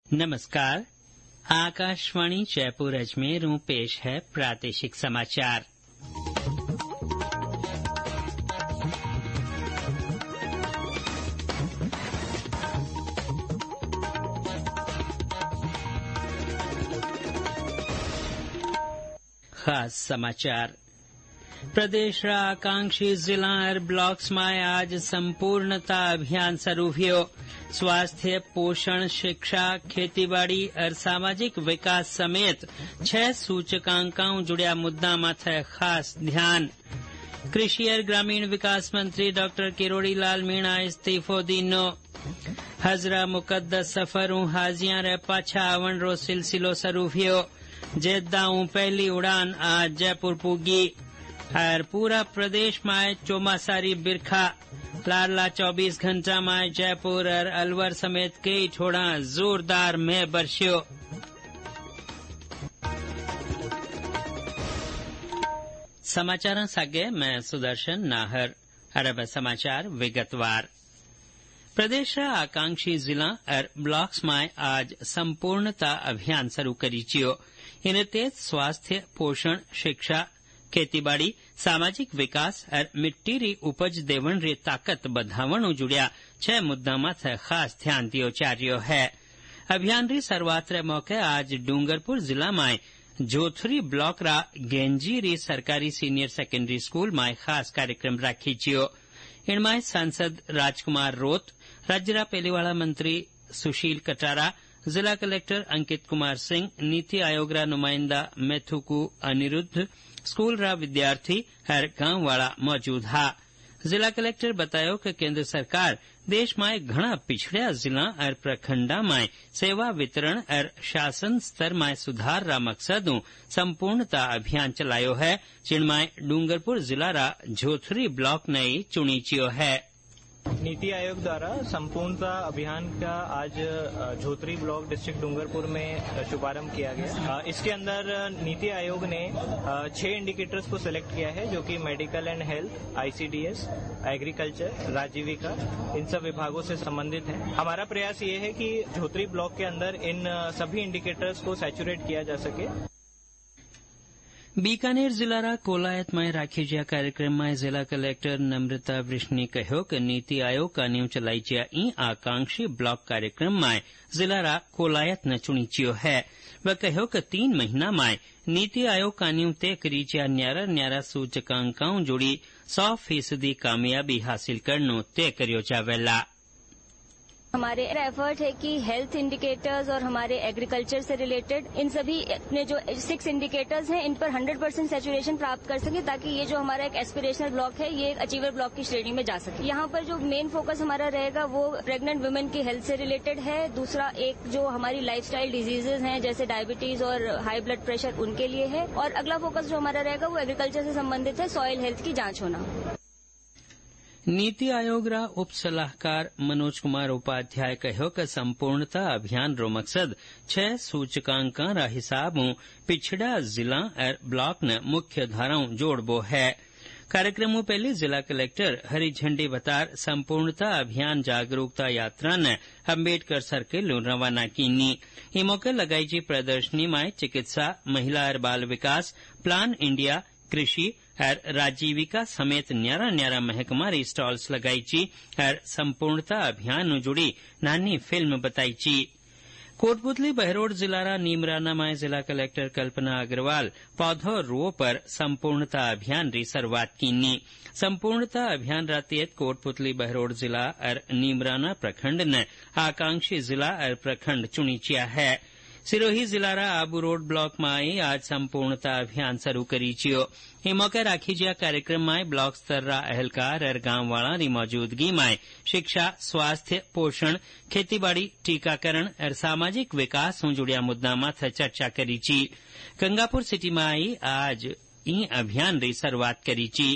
नमस्कार। आकाशवाणी जयपुर अजमेर पेश है प्रादेशिक समाचार। खास समाचार। प्रदेश रा आकांक्षी जिला और ब्लॉक्स में आज संपूर्णता अभियान शुरू हुयो। स्वास्थ्य, पोषण, शिक्षा, खेतीबाड़ी और सामाजिक विकास समेत 6 सूचकांकों जुड़िया मुद्दा माथे खास ध्यान। कृषि और ग्रामीण विकास मंत्री डॉक्टर किरोड़ी लाल मीणा इस्तीफो दीनो। हजरा मुकद्दस सफर हाजियां रे पाछा आवण रो सिलसिलो शुरू हुयो। जेद्दा पहली उड़ान आज जयपुर पूगी और पूरा प्रदेश में चौमासारी बिरखा। लाडला 24 घंटा में जयपुर और अलवर समेत कई छोड़ा जोरदार में बरस्यो। समाचार सागे मैं सुदर्शन नाहर। अरब समाचार विगतवार। प्रदेश आकांक्षी जिला और ब्लॉक्स में आज संपूर्णता अभियान शुरू करी चियो। इन तहत स्वास्थ्य, पोषण, शिक्षा, खेतीबाड़ी, सामाजिक विकास और मिट्टी री उपज देवण री ताकत बढ़ावण जुड़िया 6 मुद्दा माथे खास ध्यान दियो जा रह्यो है। अभियान री शुरुआत रे मौके आज डूंगरपुर जिला में जोथरी ब्लॉक रा गेंजी री सरकारी सीनियर सेकेंडरी स्कूल में खास कार्यक्रम राखी चियो। इनमें सांसद राजकुमार रोत, राज्य रा पहलीवाड़ा मंत्री सुशील कटारा, जिला कलेक्टर अंकित कुमार सिंह, नीति आयोग रा नुमाइंदा मेथुकू अनिरुद्ध, स्कूल रा विद्यार्थी और गांव वाला मौजूद हा। जिला कलेक्टर बतायो कि केंद्र सरकार देश में घना पिछड़ा जिला और प्रखंडा में सेवा वितरण और शासन स्तर में सुधार रा मकसदों संपूर्णता अभियान चलायो है, जिनमें डूंगरपुर जिला रा झोथरी ब्लॉक नई चुनी चियो है। नीति आयोग द्वारा संपूर्णता अभियान का आज झोथरी ब्लॉक डिस्ट्रिक्ट डूंगरपुर में शुभारंभ किया गया। इसके अंदर नीति आयोग ने 6 इंडिकेटर्स को सिलेक्ट किया है, जो कि medical and health, ICDS, agriculture, Rajeevika, इन सब विभागों से संबंधित है। हमारा प्रयास ये है कि झोथरी ब्लॉक के अंदर इन सभी इंडिकेटर्स को सैचुरेट किया जा सके। बीकानेर जिला रा कोलायत में राखी जिया कार्यक्रम में जिला कलेक्टर नम्रता वृष्णि कहो कि नीति आयोग का न्यू चलाई जिया ई आकांक्षी ब्लॉक कार्यक्रम में जिला रा कोलायत न चुनी चियो है। वह कहो कि 3 महीना में नीति आयोग का न्यू तय करी जिया न्यारा सूचकांकों जुड़ी 100% कामयाबी हासिल करनो तय करियो जावेला। हमारे एफर्ट है कि हेल्थ इंडिकेटर्स और हमारे एग्रीकल्चर से रिलेटेड इन सभी अपने जो 6 इंडिकेटर्स हैं इन पर 100% सैचुरेशन प्राप्त कर सके, ताकि ये जो हमारा एक एस्पिरेशनल ब्लॉक है ये एक अचीवर ब्लॉक की श्रेणी में जा सके। यहाँ पर जो मेन फोकस हमारा रहेगा वो प्रेग्नेंट वुमेन की हेल्थ से रिलेटेड है। दूसरा एक जो हमारी लाइफस्टाइल डिजीजेज हैं जैसे डायबिटीज और हाई ब्लड प्रेशर उनके लिए है। और अगला फोकस जो हमारा रहेगा वो एग्रीकल्चर से संबंधित है, सॉइल हेल्थ की जांच होना। नीति आयोग रा उप सलाहकार मनोज कुमार उपाध्याय कहो कि संपूर्णता अभियान रो मकसद 6 सूचकांका रा हिसाबों पिछड़ा जिला और ब्लॉक न मुख्य धाराओं जोड़बो है। कार्यक्रमों पहले जिला कलेक्टर हरी झंडी बतार संपूर्णता अभियान जागरूकता यात्रा ने अम्बेडकर सर्किल रवाना कीनी। ई मौके लगाई जी प्रदर्शनी में चिकित्सा, महिला और बाल विकास, प्लान इंडिया, कृषि और राजीविका समेत न्यारा महकमा स्टॉल्स लगाई ची और संपूर्णता अभियान जुड़ी नानी फिल्म बताई ची। कोटपुतली बहरोड जिला रा नीमराना में जिला कलेक्टर कल्पना अग्रवाल पौधो रो पर संपूर्णता अभियान री शुरुआत कीनी। संपूर्णता अभियान रा तहत कोटपुतली बहरोड जिला और नीमराना प्रखंड ने आकांक्षी जिला और प्रखंड चुनी चिया है। सिरोही जिला रा आबू रोड ब्लॉक में आज संपूर्णता अभियान शुरू करी चियो। ई मौके राखी जिया कार्यक्रम में ब्लॉक स्तर रा अहलकार और गांव वाला री मौजूदगी में शिक्षा, स्वास्थ्य, पोषण, खेतीबाड़ी, टीकाकरण और सामाजिक विकास से जुड़िया मुद्दा माथे चर्चा करी ची। गंगापुर सिटी में आज ई अभियान री शुरुआत करी ची।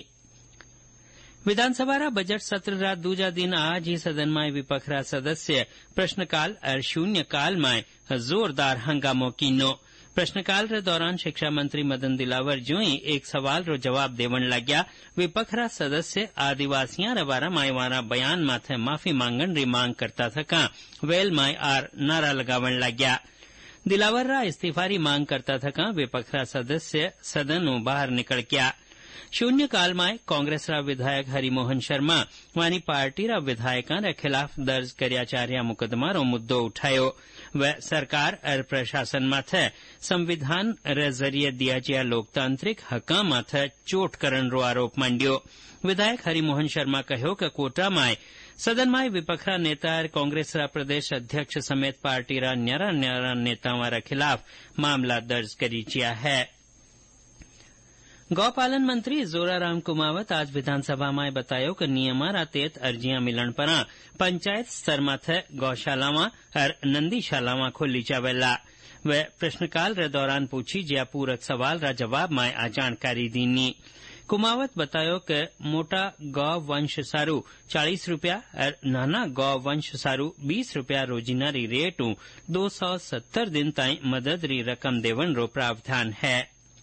विधानसभा रा बजट सत्र रा दूजा दिन आज ही सदन में विपक्ष रा सदस्य प्रश्नकाल और शून्यकाल में जोरदार हंगामो कीनो। प्रश्नकाल रे दौरान शिक्षा मंत्री मदन दिलावर ज्यों ही एक सवाल रो जवाब देवण लाग्या। विपक्षरा सदस्य आदिवासियां रे बारा मायवारा बयान माथे माफी मांगण री मांग करता थका वेल माय आर नारा लगावण लाग्या। दिलावर रा इस्तीफारी मांग करता थका विपक्षरा सदस्य सदन बाहर निकल गया। शून्यकाल में कांग्रेस रा विधायक हरिमोहन शर्मा वानी पार्टी रा विधायकां रे खिलाफ दर्ज कर्याचार्या मुकदमा रो मुद्दो उठायो। व सरकार और प्रशासन माथे संविधान रे जरिए दिया गया लोकतांत्रिक हका माथे चोट करण रो आरोप मांड्यो। विधायक हरिमोहन शर्मा कहो कि कोटा में सदन में विपक्षरा नेता और कांग्रेस रा प्रदेश अध्यक्ष समेत पार्टी रा न्यारा नेतावां रा खिलाफ मामला दर्ज करी गया है। गौपालन मंत्री जोराराम कुमावत आज विधानसभा में बतायो कि नियमारा तेत अर्जियां मिलण परा पंचायत स्तर माथे गौशालावां और नंदीशालावां खोली जावेला। वे प्रश्नकाल रे दौरान पूछी ज्या पूरक सवाल रा जवाब में आ जानकारी दीनी। कुमावत बतायो कि मोटा गौ वंश सारू 40 रुपया और नाना गौ वंश सारू 20 रुपया रोजीनारी रेटू 270 दिन ताई मदद री रकम देवन रो प्रावधान है।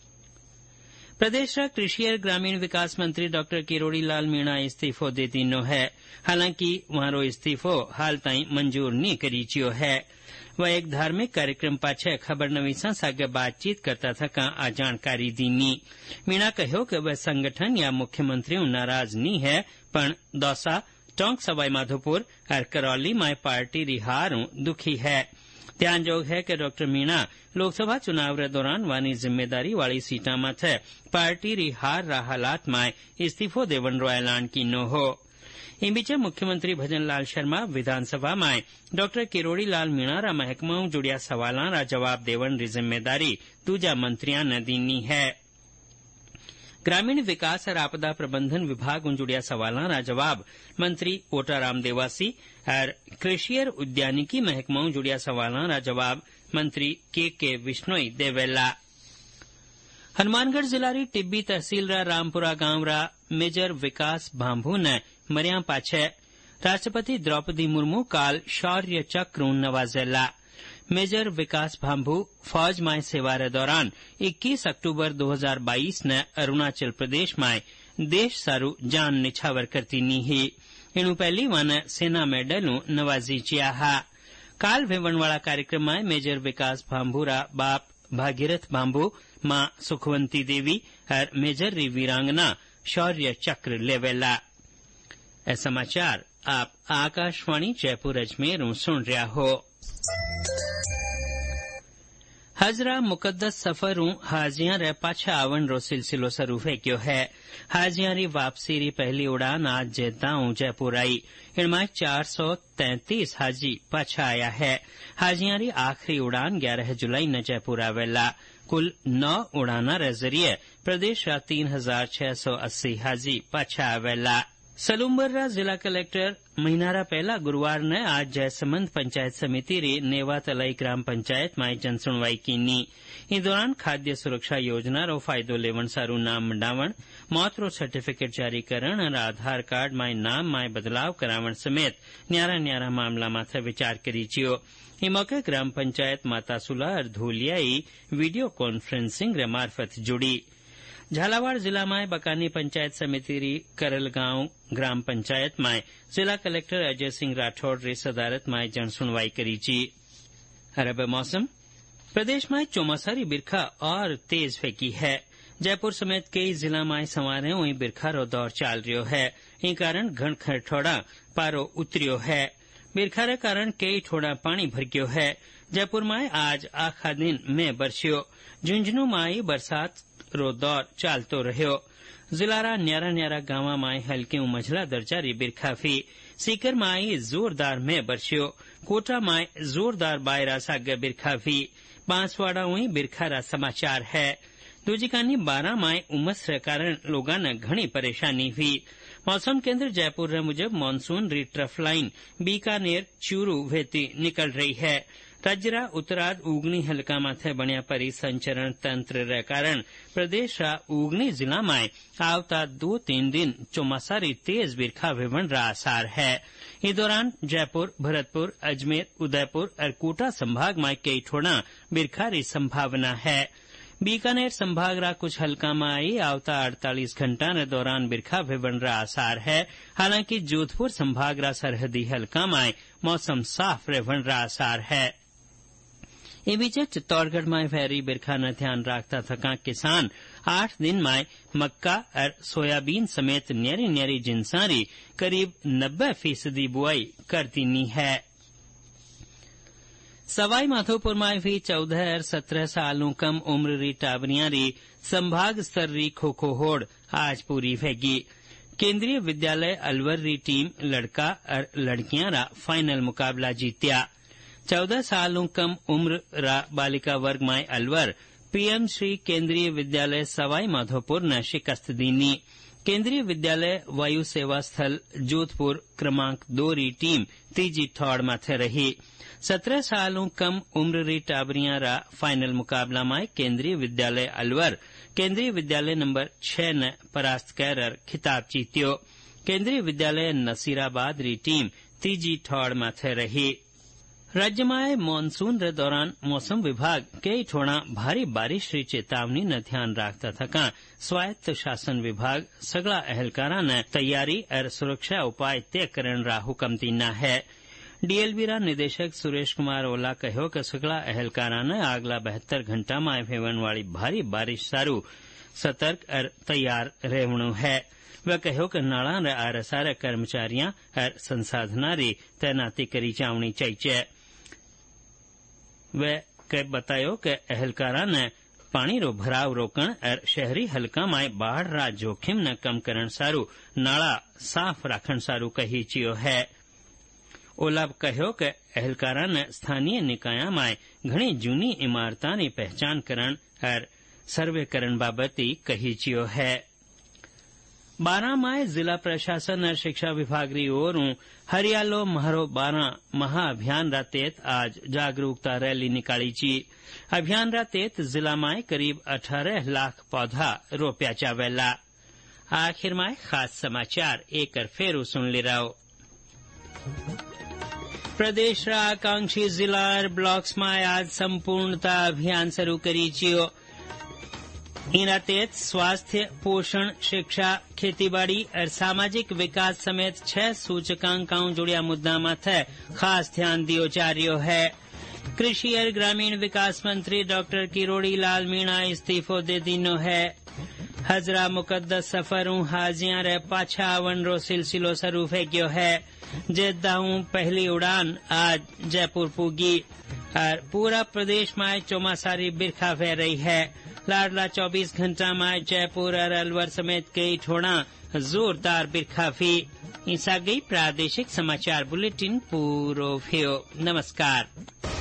प्रदेश रा कृषि और ग्रामीण विकास मंत्री डॉक्टर किरोड़ी लाल मीणा इस्तीफो दे दीनो है। हालांकि वहां इस्तीफो हाल ताई मंजूर नहीं करी चियो है। वह एक धार्मिक कार्यक्रम पाछे खबर नवीसा सागे बातचीत करता थका आ जानकारी दीनी। मीणा कहो कि वह संगठन या मुख्यमंत्री नाराज नहीं है, पण दौसा, टोंक सवाई माधोपुर और करौली में पार्टी री हार दुखी है। ध्यानजोग है कि डॉक्टर मीणा लोकसभा चुनाव रे दौरान वानी जिम्मेदारी वाली सीटा माथे पार्टी री हार रा हालात में इस्तीफो देवन रो ऐलान कीनो हो। इन बीचे मुख्यमंत्री भजन लाल शर्मा विधानसभा में डॉक्टर किरोड़ी लाल मीणा रा महकमाओं जुड़िया सवालां रा जवाब देवन री जिम्मेदारी दूजा मंत्रियां ने दीनी है। ग्रामीण विकास और आपदा प्रबंधन विभाग जुड़िया सवालां रा जवाब मंत्री ओटाराम देवासी और कृषि और उद्यानिकी महकमाओं जुड़िया सवालां रा जवाब मंत्री के विश्नोई देवेला। हनुमानगढ़ जिला री टिब्बी तहसील रा रामपुरा गांव रा मेजर विकास भांभू ने मरिया पाछे राष्ट्रपति द्रौपदी मुर्मू काल शौर्य चक्र नवाजेला। मेजर विकास भांभू फौज में सेवा रे दौरान 21 अक्टूबर 2022 ने अरुणाचल प्रदेश में देश सारू जान निछावर करती नी ही। इनु पहली वन सेना मेडल नवाजी चिया हा। काल भेवणवाड़ा कार्यक्रम में मेजर विकास भांभू रा बाप भागीरथ भांभू, मां सुखवंती देवी और मेजर री वीरांगना शौर्य चक्र लेवेला। समाचार आप आकाशवाणी जयपुर अजमेर सुन रहा हो। हजरा मुकद्दस सफर हाजियां रे पाछा आवन रो सिलसिलो शुरू हो गयो है। हाजियां री वापसी री पहली उड़ान आज जेद्दां जयपुर आई। इनमें 433 हाजी पाछा आया है। हाजियां री आखिरी उड़ान 11 जुलाई न जयपुर आवेला। कुल 9 उड़ाना रे जरिए प्रदेश रा 3680 हाजी पाछा आवेला। सलूम्बर्रा जिला कलेक्टर महीनारा पहला गुरुवार ने आज जयसमंद पंचायत समिति री नेवा तलाई ग्राम पंचायत में जनसुनवाई कीनी। इस दौरान खाद्य सुरक्षा योजना रो फायदो लेवन सारू नाम मंडावण, मौत रो सर्टिफिकेट जारी करण और आधार कार्ड में नाम में बदलाव करावण समेत न्यारा मामला माथे विचार करी चियो। इ मौके ग्राम पंचायत मातासुला और धूलियाई वीडियो कॉन्फ्रेंसिंग रे मार्फत जुड़ी। झालावाड़ जिला में बकानी पंचायत समिति री करल गांव ग्राम पंचायत में जिला कलेक्टर अजय सिंह राठौड़ री सदारत में जनसुनवाई करी ची। अरब मौसम प्रदेश में चौमासारी बिरखा और तेज फेंकी है। जयपुर समेत कई जिला में सवारे वही बिरखा रो दौर चाल रियो है। इन कारण घन खरठोड़ा पारो उतरियो है। बिरखा रे कारण कई ठोड़ा पानी भर गयो है। जयपुर में आज आखा दिन में बरसियो। झुंझुनू में बरसात रो दौर चालतो रह्यो। जिलारा न्यारा गांवा में हल्के मझला दर्जा री बिरखा फी। सीकर में जोरदार में बरसियो। कोटा में जोरदार बायरा साग बिरखा फी। बांसवाड़ा हुई बिरखा रा समाचार है। दूजी कानी 12 में उमस रे कारण लोगा ने घणी परेशानी हुई। मौसम केंद्र जयपुर रे मुजब मानसून री ट्रफ लाइन बीकानेर चूरू वेती निकल रही है। राज्यरा उत्तराद उगनी हल्का माथे बनिया परी संचरण तंत्र रे कारण प्रदेश रा उगनी जिला में आवता 2-3 दिन चौमासारी तेज बिरखा वेवण रा आसार है। इस दौरान जयपुर, भरतपुर, अजमेर, उदयपुर और कोटा संभाग में कई ठोड़ा बिरखा री संभावना है। बीकानेर संभाग रा कुछ हल्का में आई आवता 48 घंटा ने दौरान बिरखा भिवन रा आसार है। हालांकि जोधपुर संभाग रा सरहदी हल्का में मौसम साफ रहन रा आसार है। ए बीच चित्तौड़गढ़ में भैरी बिरखा न ध्यान रखता थका किसान 8 दिन में मक्का और सोयाबीन समेत न्यारी न्यारी जिनसारी करीब 90% बुआई कर दीनी है। सवाई माधोपुर में भी 14 और 17 सालों कम उम्र री टाबरियां री संभाग स्तर री खो खो होड़ आज पूरी होगी। केंद्रीय विद्यालय अलवर री टीम लड़का और लड़कियां रा फाइनल मुकाबला जीत्या। 14 सालों कम उम्र रा बालिका वर्ग में अलवर पीएम श्री केंद्रीय विद्यालय सवाई माधोपुर ने शिकस्त दीनी। केंद्रीय विद्यालय वायु सेवा स्थल जोधपुर क्रमांक 2 री टीम तीजी थौड़ माथे रही। 17 सालों कम उम्र री टाबरियां रा फाइनल मुकाबला में केंद्रीय विद्यालय अलवर केंद्रीय विद्यालय नंबर 6 ने परास्त कर खिताब जीत्यो। केंद्रीय विद्यालय नसीराबाद री टीम तीजी थौड़ माथे रही। राज्य में मानसून रे दौरान मौसम विभाग कई ठोड़ा भारी बारिश री चेतावनी न ध्यान रखता थका स्वायत्त शासन विभाग सगला अहलकारा ने तैयारी और सुरक्षा उपाय तय करने रा हुक्म दीना है। डीएलबी रा निदेशक सुरेश कुमार ओला कहो कि सगला अहलकारा ने अगला 72 घंटा में होवन वाली भारी बारिश सारू सतर्क और तैयार रहवणु है। वह कहो कि नाला रे आरसार कर्मचारियां और संसाधना री तैनाती करी जावनी चाहिए। वह बतायो कि अहलकारा ने पानी रो भराव रोकण और शहरी हलका में बाढ़ रा जोखिम न कम करण सारू नाला साफ राखण सारू कही चियो है। ओला कहो कि अहलकारा ने स्थानीय निकाया में घणी जूनी इमारतां नी पहचान करण और सर्वे करण बाबती कही चियो है। 12 में जिला प्रशासन और शिक्षा विभाग री ओरों हरियालो महरो 12 महाअभियान रा तहत आज जागरूकता रैली निकाली ची। अभियान रा तहत जिला में करीब 18 लाख पौधा रोप्या जावेला। आखिर में खास समाचार एक फेरू सुन ले रहो। प्रदेश रा आकांक्षी जिला और ब्लॉक्स में आज संपूर्णता अभियान शुरू करी चियो। इना तहत स्वास्थ्य, पोषण, शिक्षा, खेतीबाड़ी और सामाजिक विकास समेत 6 सूचकांकों जुड़िया मुद्दा माथे खास ध्यान दियो जा रियो है। कृषि और ग्रामीण विकास मंत्री डॉक्टर किरोड़ी लाल मीणा इस्तीफो दे दीनो है। हजरा मुकद्दस सफरों हाजियां रे पाछा आवन रो सिलसिलो शुरू हो गयो है। जेदाहू पहली उड़ान आज जयपुर पुगी और पूरा प्रदेश में चौमासारी बिरखा बह रही है। लाडला 24 घंटा में जयपुर और अलवर समेत कई ठोड़ा जोरदार बिरखा भी। ईसा गई प्रादेशिक समाचार बुलेटिन पूरो भयो। नमस्कार।